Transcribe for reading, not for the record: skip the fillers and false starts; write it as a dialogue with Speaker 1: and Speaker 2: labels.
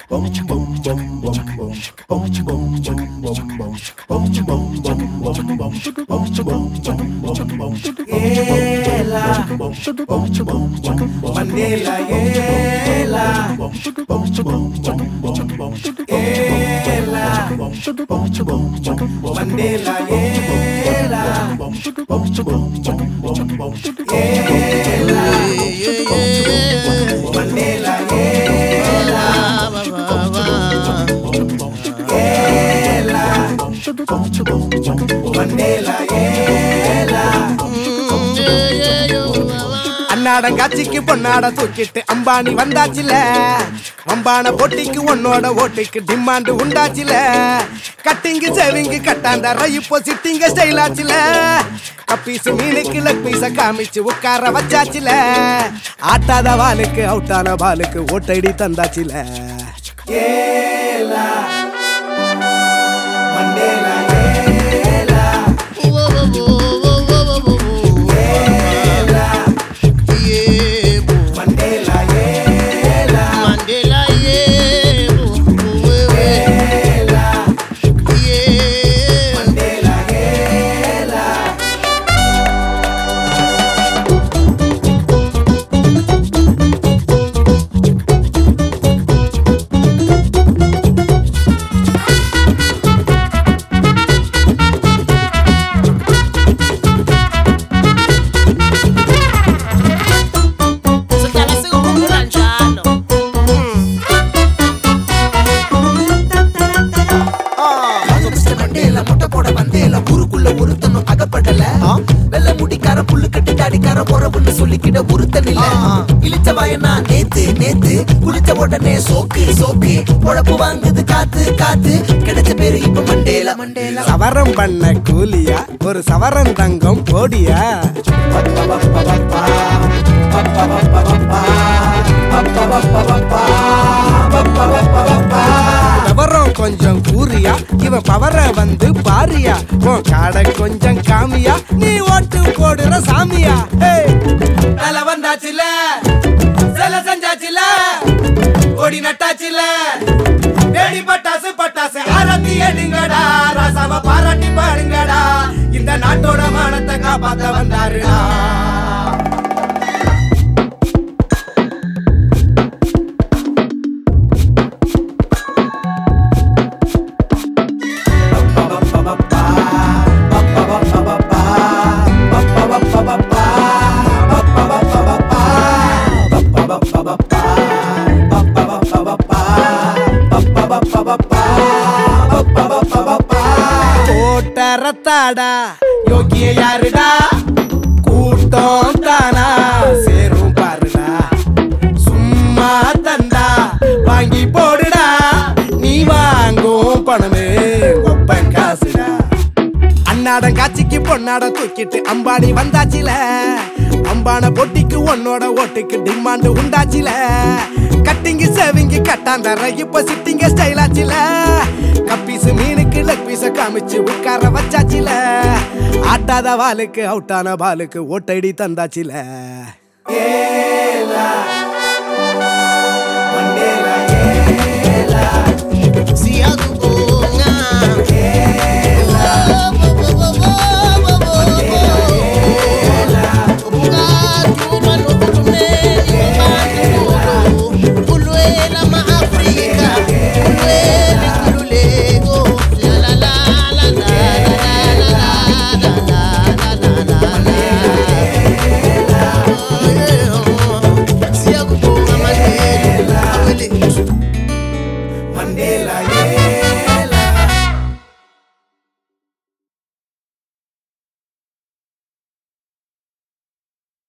Speaker 1: அன்னாடங்காட்சிக்கு பொன்னாட தூக்கிட்டு அம்பானி வந்தாச்சுல, அம்பான போட்டிக்கு உன்னோட ஓட்டுக்கு டிமாண்ட் உண்டாச்சுல, கட்டிங்கு சேவிங்கு கட்டாந்தார இப்போ சிட்டிங்க ஸ்டைல் ஆச்சுல, கப்பீசு மீனுக்கு லெக் பீஸ காமிச்சு உட்கார வச்சாச்சுல, ஆட்டாத வாளுக்கு அவுட்டான பாலுக்கு ஓட்டடி தந்தாச்சுல. வெள்ள முடிக்கார புல்லு கட்டி தாடிக்கார போறவுன்னு சொல்லிக்கிட்ட ஒருத்தன் இல்ல, இழிச்ச வாயனா நேத்து நேத்து குளிச்ச உடனே சோக்கு சோக்கு உழப்பு வாங்குது காத்து காத்து கிடைச்ச பேரு இப்ப மண்டேல மண்டேல. சவரம் பண்ண கூலியா ஒரு சவரன் தங்கம் போடியா, விவரம் கொஞ்சம் கூறியா இவன் பவர வந்து பாரியா, உன் காடை கொஞ்சம் காமியா நீ ஓட்டு போடுற சாமியா. தலை வந்தாச்சுல சில செஞ்சாச்சுல கொடி நட்டாச்சுல, வெடி பட்டாசு பட்டாசு ஆரத்தி எடுங்கடா, ராசாவ பாராட்டி பாடுங்கடா, இந்த நாட்டோட மானத்தை காப்பாத்த வந்தாருடா. ரத்தாடா யோகிய யாருடா, கூட்டம் தானா சேரும் பாருடா, சும்மா தந்தா வாங்கி போடுடா, நீ வாங்கும் பணமே ஒப்பன் காசுடா. அன்னாடம் காட்சிக்கு பொன்னாட தூக்கிட்டு அம்பானி வந்தாச்சுல, அம்பான பொட்டிக்கு உன்னோட ஓட்டுக்கு டிமாண்ட் உண்டாச்சுல, கட்டிங்கு சேவிங்கு கட்டாந்தார இப்ப சிட்டிங்க ஸ்டைல் ஆச்சுல, கப்பீசு மீனுக்கு லெக் பீஸ காமிச்சு உட்கார வச்சாச்சுல, ஆட்டாத வாளுக்கு அவுட்டான பாலுக்கு ஓட்டடி தந்தாச்சுல. Mandela, yeah.